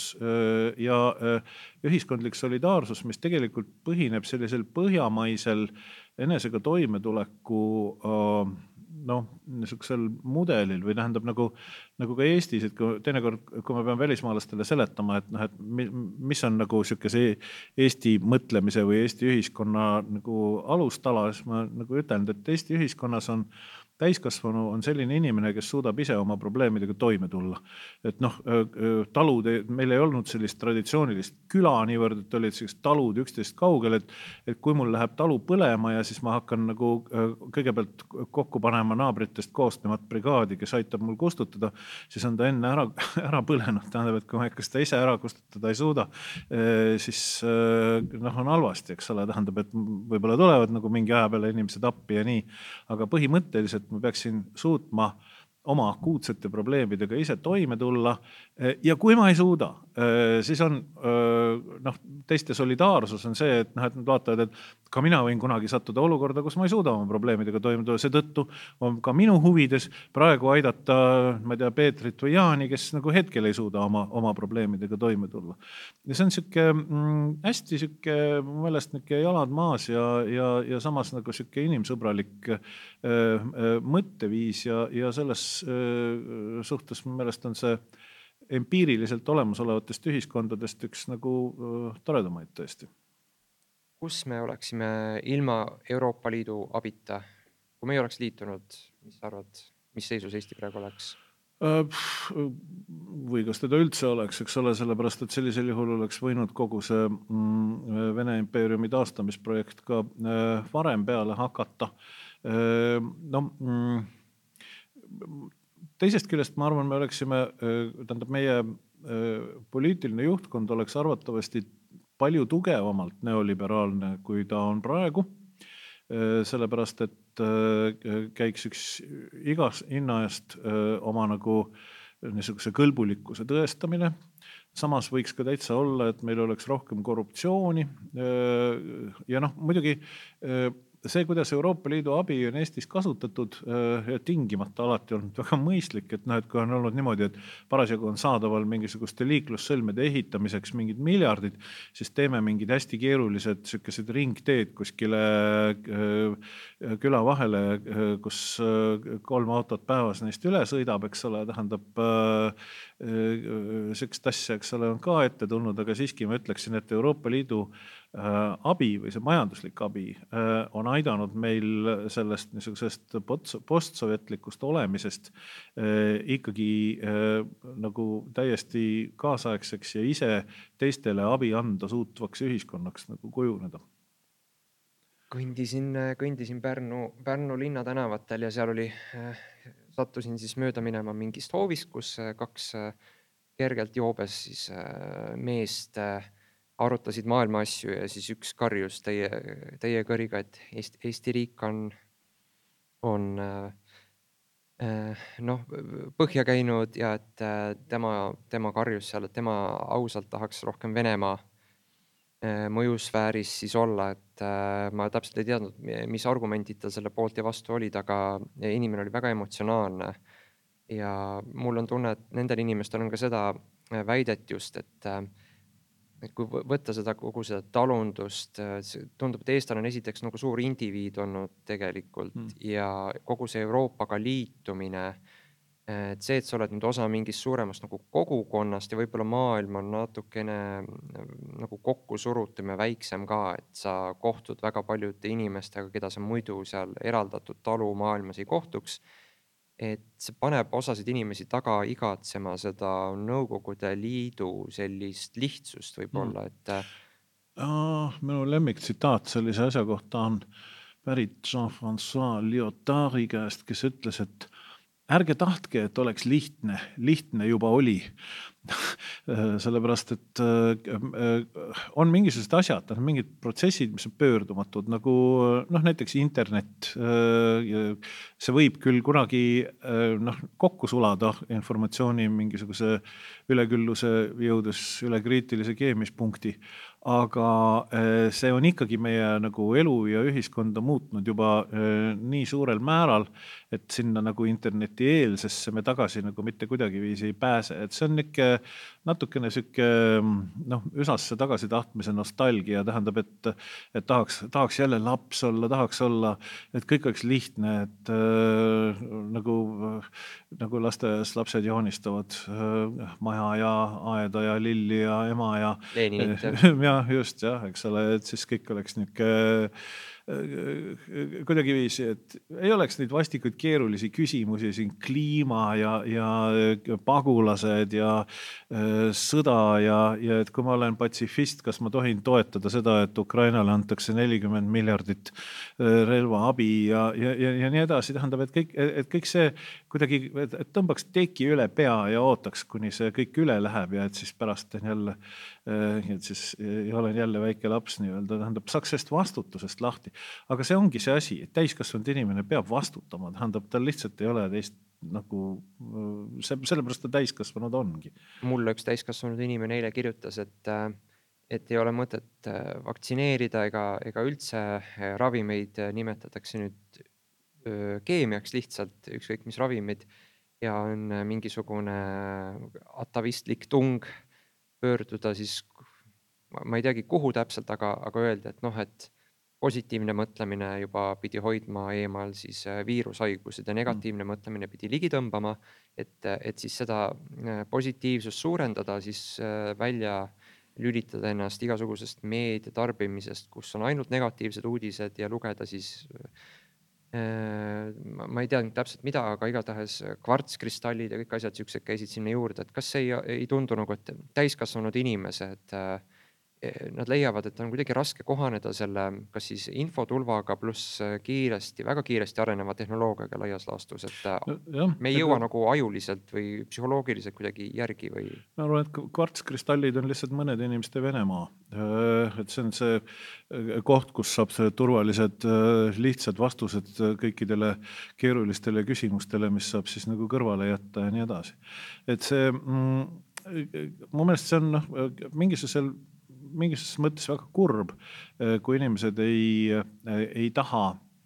ja ühiskondlik solidaarsus, mis tegelikult põhineb sellisel põhjamaisel enesega toimetuleku äh, noh, niisugusel mudelil või tähendab nagu, nagu ka Eestis, et kui teinekord, kui ma pean välismaalastele seletama, et, noh, et mis on nagu niisuguse Eesti mõtlemise või Eesti ühiskonna nagu alustala, siis ma nagu ütlen, et Eesti ühiskonnas on täiskasvanu on selline inimene, kes suudab ise oma probleemidega toime tulla. Et noh, talud, meil ei olnud sellist traditsioonilist küla niivõrd, et olid sellised talud üksteist kaugel, et, et kui mul läheb talu põlema ja siis ma hakkan nagu kõigepealt kokku panema naabritest koosnevat brigaadi, kes aitab mul kustutada, siis on ta enne ära, ära põlenud. Tähendab, et kui ma ikka seda ise ära kustutada ei suuda, siis noh, on halvasti, eks ole. Tähendab, et võib-olla tulevad nagu mingi aja peale inimesed appi ja nii, aga põhimõtteliselt ma peaksin suutma oma akuutsete probleemidega ise toime tulla ja kui ma ei suuda, siis on noh, teiste solidaarsus on see, et, noh, et nad vaatavad, et ka mina võin kunagi sattuda olukorda, kus ma ei suuda oma probleemidega toime tulla. Seetõttu on ka minu huvides praegu aidata, ma ei tea, Peetrit või Jaani, kes nagu hetkel ei suuda oma, oma probleemidega toime tulla. Ja see on siuke mm, hästi siuke, mu meelest niuke jalad maas ja, ja, ja samas nagu siuke inimsõbralik äh, äh, mõtteviis ja, ja selles äh, suhtes mu meelest on see empiiriliselt olemasolevatest ühiskondadest üks nagu äh, toredamaid tõesti. Kus me oleksime ilma Euroopa Liidu abita? Kui me ei oleks liitunud, mis arvad, mis seisus Eesti praegu oleks? Või kas teda üldse oleks, eks ole, sellepärast, et sellisel juhul oleks võinud kogu see mm, Vene impeeriumi taastamisprojekt ka äh, varem peale hakata. Äh, no, mm, teisest küljest ma arvan, me oleksime, äh, tähendab meie äh, poliitiline juhtkond oleks arvatavasti palju tugevamalt neoliberaalne, kui ta on praegu, sellepärast, et käiks üks igas hinna eest oma nagu niisuguse kõlbulikkuse tõestamine. Samas võiks ka täitsa olla, et meil oleks rohkem korruptsiooni ja noh, muidugi see, kuidas Euroopa Liidu abi on Eestis kasutatud ja tingimata alati olnud väga mõistlik, et, noh, et kui on olnud niimoodi, et parasjagu on saadaval mingisuguste liiklussõlmede ehitamiseks mingid miljardid, siis teeme mingid hästi keerulised sellised ringteed kuskile küla vahele, kus kolm autot päevas neist üle sõidab, eks ole, tähendab sellist asja, eks ole, on ka ette tulnud, aga siiski ma ütleksin, et Euroopa Liidu abi või see majanduslik abi on aidanud meil sellest niisugusest postsovjetlikust olemisest ikkagi nagu täiesti kaasaegseks ja ise teistele abi anda suutvaks ühiskonnaks nagu kujuneda. Kõndisin, kõndisin Pärnu, Pärnu linna tänavatel ja seal oli, sattusin siis mööda minema mingist hoovist, kus kaks kergelt joobes siis meest arutasid maailma asju ja siis üks karjus teie, teie kõriga, et Eesti, Eesti riik on, on noh, põhja käinud ja et tema, tema karjus seal, et tema ausalt tahaks rohkem Venemaa mõjusfääris siis olla, et ma täpselt ei teadnud, mis argumendid ta selle poolt ja vastu olid, aga inimene oli väga emotsionaalne ja mul on tunne, et nendel inimestel on ka seda väidet just, et et kui võtta seda kogu seda talundust, tundub, et eestlane on esiteks nagu suur indiviid olnud tegelikult mm. ja kogu see Euroopaga liitumine, et see, et sa oled nüüd osa mingist suuremast nagu kogukonnast ja võib-olla maailm on natukene nagu kokku surutum ja väiksem ka, et sa kohtud väga paljude inimestega, keda sa muidu seal eraldatud talu maailmas ei kohtuks. Et see paneb osasid inimesi taga igatsema seda Nõukogude Liidu sellist lihtsust võib-olla, et ah, minu lemmik tsitaat sellise asja kohta on pärit Jean-François Lyotari käest, kes ütles, et ärge tahtke, et oleks lihtne, lihtne juba oli. Sellepärast, et on mingisugused asjad, mingid protsessid, mis on pöördumatud, nagu noh, näiteks internet. See võib küll kunagi noh, kokku sulada informatsiooni mingisuguse ülekülluse jõudes üle kriitilise keemispunkti, aga see on ikkagi meie nagu elu ja ühiskonda muutnud juba nii suurel määral, et sinna nagu interneti eelsesse me tagasi nagu mitte kuidagiviisi ei pääse. Et see on ikka natukene süke, noh, üsasse tagasi tahtmise nostalgia, tähendab, et, et tahaks, tahaks jälle laps olla, tahaks olla, et kõik oleks lihtne, et äh, nagu, nagu lasteaias lapsed joonistavad äh, maja ja aeda ja lilli ja ema ja Leninit, jah. ja just, jah, eks ole, et siis kõik oleks niuke kuidagiviisi, et ei oleks neid vastikuid keerulisi küsimusi siin kliima ja, ja pagulased ja sõda ja, ja et kui ma olen patsifist, kas ma tohin toetada seda, et Ukrainale antakse nelikümmend miljardit relvaabi ja, ja, ja, ja nii edasi. Tähendab, et kõik, et kõik see kuidagi, et tõmbaks teki üle pea ja ootaks, kuni see kõik üle läheb ja et siis pärast on jälle, et siis olen jälle väike laps nii-öelda, tähendab, saaks sellest vastutusest lahti. Aga see ongi see asi, et täiskasvanud inimene peab vastutama, tähendab, tal lihtsalt ei ole teist nagu, see, sellepärast ta täiskasvanud ongi. Mulle üks täiskasvanud inimene eile kirjutas, et, et ei ole mõtet vaktsineerida ega, ega üldse ravimeid nimetatakse nüüd keemiaks lihtsalt, ükskõik mis ravimid, ja on mingisugune atavistlik tung pöörduda siis, ma ei teagi kuhu täpselt, aga, aga öelda, et noh, et positiivne mõtlemine juba pidi hoidma eemal siis viirushaigused ja negatiivne mm. mõtlemine pidi ligi tõmbama, et, et siis seda positiivsust suurendada, siis välja lülitada ennast igasugusest meedia tarbimisest, kus on ainult negatiivsed uudised ja lugeda siis, ma ei tea täpselt mida, aga igatahes kvartskristallid ja kõik asjad siuksed käisid sinna juurde, et kas see ei, ei tundu nagu, et täiskasvanud inimesed nad leiavad, et on kuidagi raske kohaneda selle, kas siis infotulvaga pluss kiiresti, väga kiiresti areneva tehnoloogiaga laias laastus, et no, jah, me ei jõua ega... nagu ajuliselt või psühholoogiliselt kuidagi järgi või? Ma arvan, et kvartskristallid on lihtsalt mõnede inimeste Venemaa. Et see on see koht, kus saab see turvalised lihtsad vastused kõikidele keerulistele küsimustele, mis saab siis nagu kõrvale jätta ja nii edasi. Et see, mm, mu meelest see on noh, mingisugusel mingisuguses mõttes väga kurb, kui inimesed ei, ei taha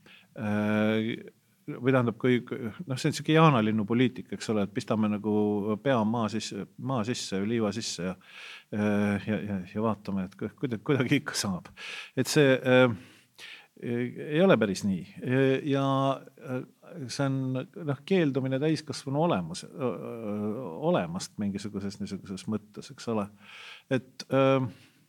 või tähendab, kui noh, see on siuke jaanalinnu poliitika, eks ole, et pistame nagu pea maa sisse, maa sisse või liiva sisse ja, ja, ja, ja vaatame, et kuidagi, kuidagi ikka saab. Et see äh, ei ole päris nii ja see on noh, keeldumine täiskasvanu olemas, olemast mingisuguses niisuguses mõttes, eks ole, et äh,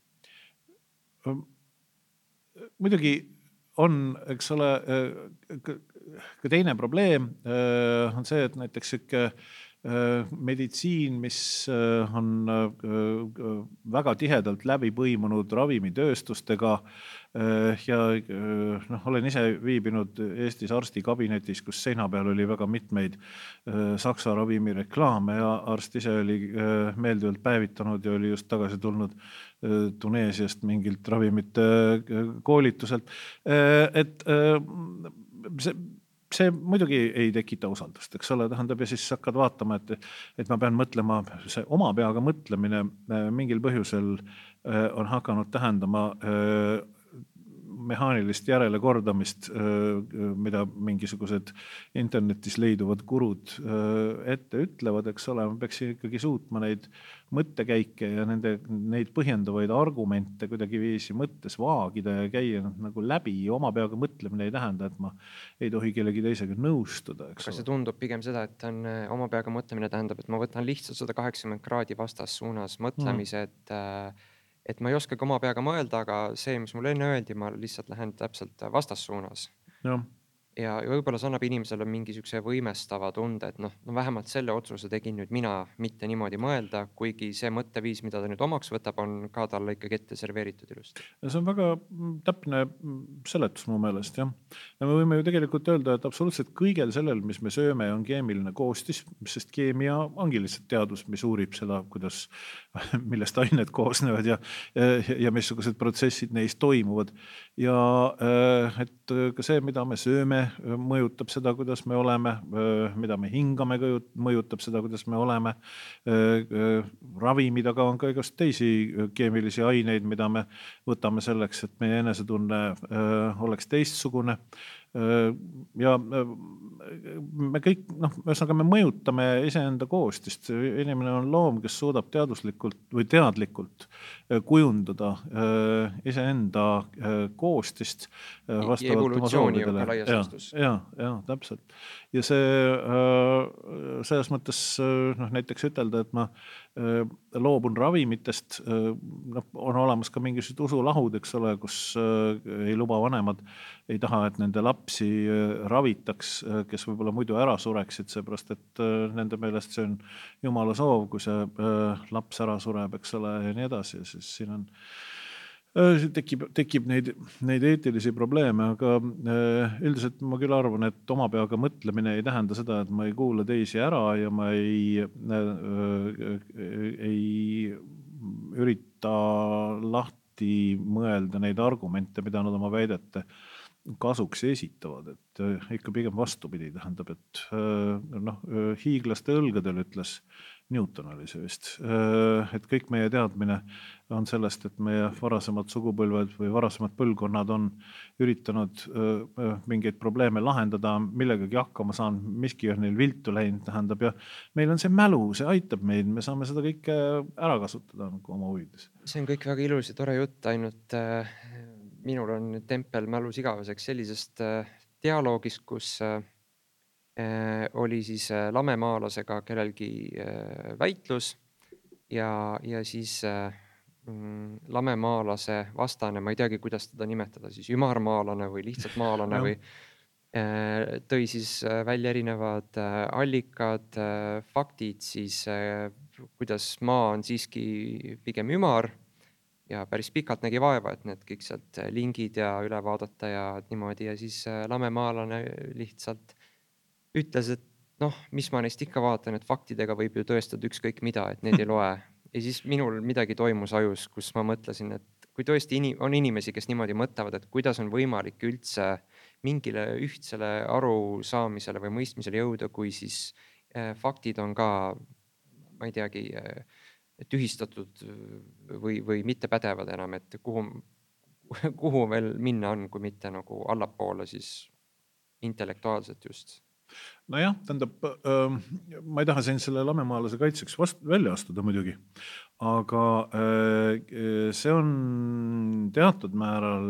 muidugi on, eks ole, ka teine probleem on see, et näiteks siuke meditsiin, mis on väga tihedalt läbi põimunud ravimitööstustega ja noh, olen ise viibinud Eestis arstikabinetis, kus seina peal oli väga mitmeid saksa ravimireklaame ja arst ise oli meeldivalt päevitanud ja oli just tagasi tulnud Tuneesiast mingilt ravimite koolituselt. Et see see muidugi ei tekita usaldust, eks ole, tähendab ja siis hakkad vaatama, et, et ma pean mõtlema, see oma peaga mõtlemine mingil põhjusel on hakanud tähendama mehaanilist järele kordamist, mida mingisugused internetis leiduvad gurud ette ütlevad, eks ole, ma peaks ikkagi suutma neid mõttekäike ja nende, neid põhjendavaid argumente kuidagi viisi mõttes vaagida ja käia nagu läbi. Oma peaga mõtlemine ei tähenda, et ma ei tohi kellegi teisega nõustuda. Aga see tundub pigem seda, et on, oma peaga mõtlemine tähendab, et ma võtan lihtsalt sada kaheksakümmend kraadi vastas suunas mõtlemise, et et ma ei oskagi oma peaga mõelda, aga see, mis mulle enne öeldi, ma lihtsalt lähen täpselt vastassuunas. Ja. Ja võib-olla see annab inimesele mingi siukse võimestava tunde, et noh, no vähemalt selle otsuse tegin nüüd mina mitte niimoodi mõelda, kuigi see mõtteviis, mida ta nüüd omaks võtab, on ka talle ikkagi ette serveeritud ilusti. See on väga täpne seletus mu meelest, jah. Ja me võime ju tegelikult öelda, et absoluutselt kõigel sellel, mis me sööme, on keemiline koostis, sest keemia ongi lihtsalt teadus, mis uurib seda, kuidas, millest ained koosnevad ja, ja, ja missugused protsessid neis toimuvad. ja et ka see, mida me sööme, mõjutab seda, kuidas me oleme, mida me hingame, mõjutab seda, kuidas me oleme. Ravimid, aga on ka igast teisi keemilisi aineid, mida me võtame selleks, et meie enesetunne oleks teistsugune. Ja me kõik, noh, ühesõnaga me mõjutame iseenda koostist. Inimene on loom, kes suudab teaduslikult või teadlikult kujundada iseenda koostist vastavalt oma Evolutsiooni ju soovidele. ka laias Ja, laastus. ja, ja, täpselt. Ja see selles mõttes noh, näiteks ütelda, et ma loobun ravimitest, noh, on olemas ka mingisugused usulahud, eks ole, kus ei luba vanemad, ei taha, et nende lapsi ravitaks, kes võib-olla muidu ära sureksid, seepärast, et nende meelest see on Jumala soov, kui see laps ära sureb, eks ole, ja nii edasi. Ja siis siin on tekib, tekib neid, neid eetilisi probleeme, aga üldiselt ma küll arvan, et oma peaga mõtlemine ei tähenda seda, et ma ei kuula teisi ära ja ma ei, ei ürita lahti mõelda neid argumente, mida nad oma väidete kasuks esitavad, et ikka pigem vastupidi, tähendab, et noh, hiiglaste õlgadel ütles Newton oli see vist, et kõik meie teadmine on sellest, et meie varasemad sugupõlved või varasemad põlvkonnad on üritanud mingeid probleeme lahendada, millegagi hakkama saanud, miski on neil viltu läinud, tähendab, ja meil on see mälu, see aitab meid, me saame seda kõike ära kasutada nagu oma huvides. See on kõik väga ilus ja tore jutt, ainult äh, minul on tempel mälus igaveseks sellisest äh, dialoogist, kus äh, oli siis äh, lamemaalasega kellelgi äh, väitlus ja, ja siis äh, mm, lamemaalase vastane, ma ei teagi, kuidas teda nimetada, siis ümarmaalane või lihtsalt maalane või äh, tõi siis äh, välja erinevad äh, allikad, äh, faktid siis, äh, kuidas maa on siiski pigem ümar ja päris pikalt nägi vaeva, et need kõik sealt lingid ja üle vaadata ja niimoodi ja siis äh, lamemaalane lihtsalt ütles, et noh, mis ma neist ikka vaatan, et faktidega võib ju tõestada ükskõik mida, et need ei loe. Ja siis minul midagi toimus ajus, kus ma mõtlesin, et kui tõesti inim- on inimesi, kes niimoodi mõtlevad, et kuidas on võimalik üldse mingile ühtsele arusaamisele või mõistmisele jõuda, kui siis äh, faktid on ka, ma ei teagi, äh, tühistatud või, või mitte pädevad enam, et kuhu, kuhu veel minna on, kui mitte nagu allapoole siis intellektuaalselt just. Nojah, tähendab, ma ei taha siin selle lamemaalase kaitseks vast, välja astuda muidugi, aga see on teatud määral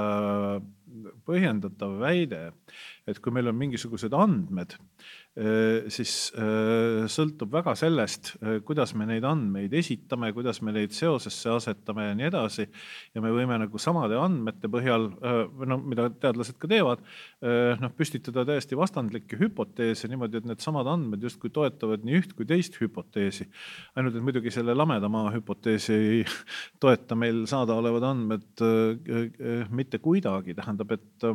põhjendatav väide, et kui meil on mingisugused andmed, siis sõltub väga sellest, kuidas me neid andmeid esitame, kuidas me neid seosesse asetame ja nii edasi. Ja me võime nagu samade andmete põhjal, no, mida teadlased ka teevad, noh, püstitada täiesti vastandlikke hüpoteese niimoodi, et need samad andmed justkui toetavad nii üht kui teist hüpoteesi. Ainult, et muidugi selle lamedamaa hüpoteesi ei toeta meil saadaolevad andmed mitte kuidagi. Tähendab, et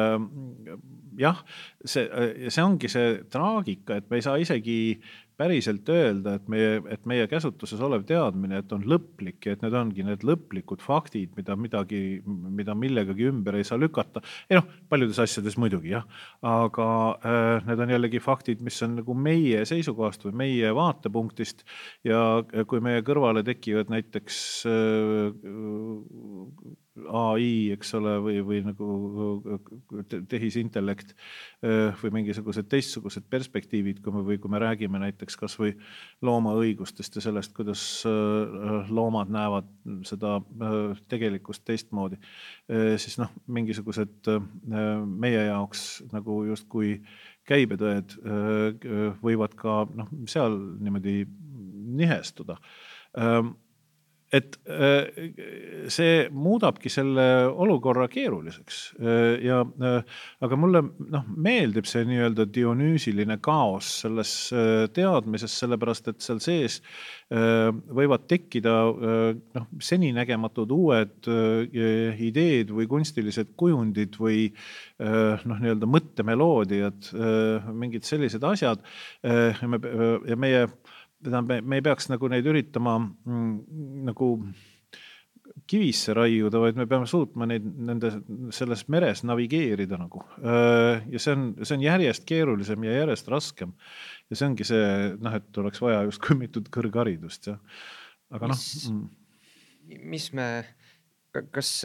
jah, see, see ongi see traagika, et me ei saa isegi päriselt öelda, et meie, et meie käsutuses olev teadmine, et on lõplik ja et need ongi need lõplikud faktid, mida midagi, mida millegagi ümber ei saa lükata. Ei noh, paljudes asjades muidugi, jah. Aga äh, need on jällegi faktid, mis on nagu meie seisukohast või meie vaatepunktist ja kui meie kõrvale tekivad näiteks äh, A I, eks ole, või, või nagu tehisintellekt või mingisugused teistsugused perspektiivid, kui me, või kui me räägime näiteks kas või loomaõigustest ja sellest, kuidas loomad näevad seda tegelikkust teistmoodi, siis noh, mingisugused meie jaoks nagu justkui käibetõed võivad ka noh, seal niimoodi nihestuda. Et see muudabki selle olukorra keeruliseks ja, aga mulle noh, meeldib see nii-öelda dionüüsiline kaos selles teadmises, sellepärast, et seal sees võivad tekkida noh, seninägematud uued ideed või kunstilised kujundid või noh, nii-öelda mõttemeloodiad, mingid sellised asjad ja, me, ja meie Me, me ei peaks nagu neid üritama mm, nagu kivisse raiuda, vaid me peame suutma neid nende selles meres navigeerida nagu. Ja see on, see on järjest keerulisem ja järjest raskem. Ja see ongi see, noh, et oleks vaja just kõmmitud kõrgharidust. Ja. Aga noh, mis, mm. mis me, kas,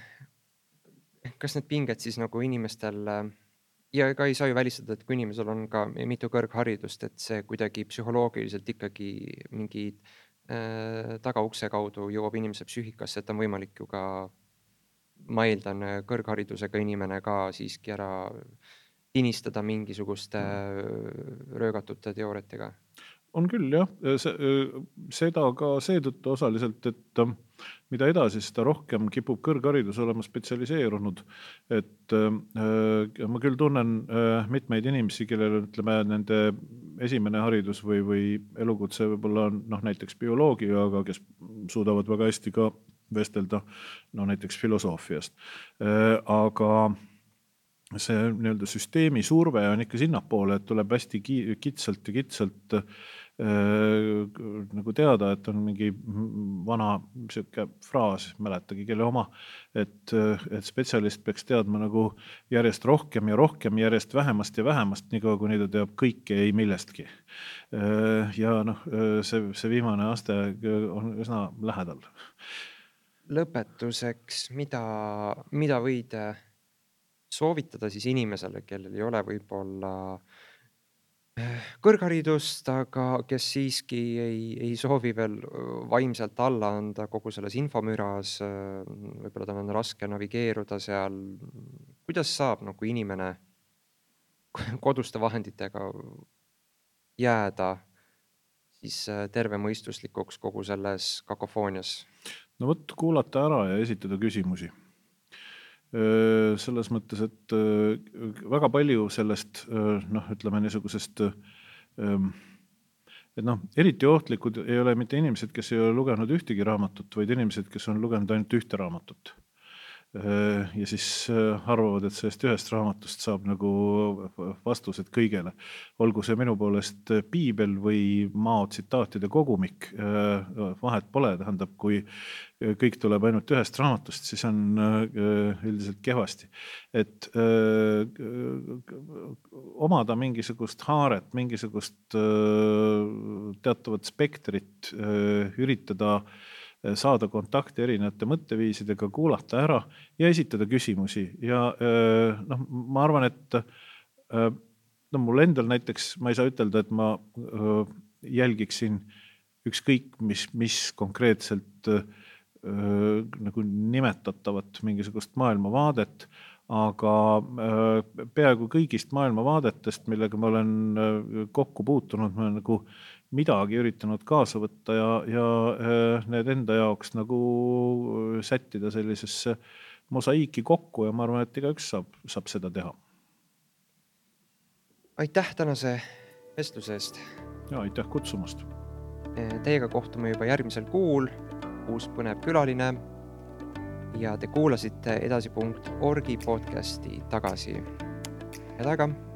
kas need pinged siis nagu inimestel, ja ega ei saa ju välistada, et kui inimesel on ka mitu kõrgharidust, et see kuidagi psühholoogiliselt ikkagi mingi äh, tagaukse kaudu jõuab inimese psüühikasse, et on võimalik ju ka, ma eeldan, kõrgharidusega inimene ka siiski ära tinistada mingisuguste röögatute teooriatega. On küll, jah. Seda ka seetõttu osaliselt, et mida edasi, seda rohkem kipub kõrgharidus olema spetsialiseerunud. Et ma küll tunnen mitmeid inimesi, kellel ütleme nende esimene haridus või, või elukutse võib-olla on noh, näiteks bioloogia, aga kes suudavad väga hästi ka vestelda no, näiteks filosoofiast. Aga see nii-öelda süsteemi surve on ikka sinnapoole, et tuleb hästi kitsalt ja kitsalt äh, nagu teada, et on mingi vana siuke fraas, mäletagi kelle oma, et, et spetsialist peaks teadma nagu järjest rohkem ja rohkem, järjest vähemast ja vähemast, nii kaua, kuni ta teab kõike ei millestki. Äh, ja noh, see, see viimane aste on üsna lähedal. Lõpetuseks, mida, mida võid soovitada siis inimesele, kellel ei ole võib-olla kõrgharidust, aga kes siiski ei, ei soovi veel vaimselt alla anda kogu selles infomüras, võib-olla tal on raske navigeeruda seal. Kuidas saab nagu inimene koduste vahenditega jääda siis tervemõistuslikuks kogu selles kakofoonias? No võt, kuulata ära ja esitada küsimusi. Selles mõttes, et väga palju sellest, noh, ütleme niisugusest, et noh, eriti ohtlikud ei ole mitte inimesed, kes ei ole lugenud ühtegi raamatut, vaid inimesed, kes on lugenud ainult ühte raamatut. Ja siis arvavad, et sellest ühest raamatust saab nagu vastused kõigele. Olgu see minu poolest piibel või Mao tsitaatide kogumik, vahet pole, tähendab, kui kõik tuleb ainult ühest raamatust, siis on üldiselt kehvasti. Et omada mingisugust haaret, mingisugust teatavat spektrit, üritada saada kontakti erinevate mõtteviisidega, kuulata ära ja esitada küsimusi. Ja noh, ma arvan, et no, mul endal näiteks, ma ei saa ütelda, et ma jälgiksin ükskõik, mis, mis konkreetselt nagu nimetatavat mingisugust maailmavaadet, aga peaaegu kõigist maailmavaadetest, millega ma olen kokku puutunud, ma olen nagu midagi üritanud kaasa võtta ja, ja need enda jaoks nagu sättida sellisesse mosaiiki kokku ja ma arvan, et igaüks saab, saab seda teha. Aitäh tänase vestluse eest. Ja aitäh kutsumast. Teiega kohtume juba järgmisel kuul, uus põnev külaline ja te kuulasite edasi punkt org podcasti tagasi. Head aega!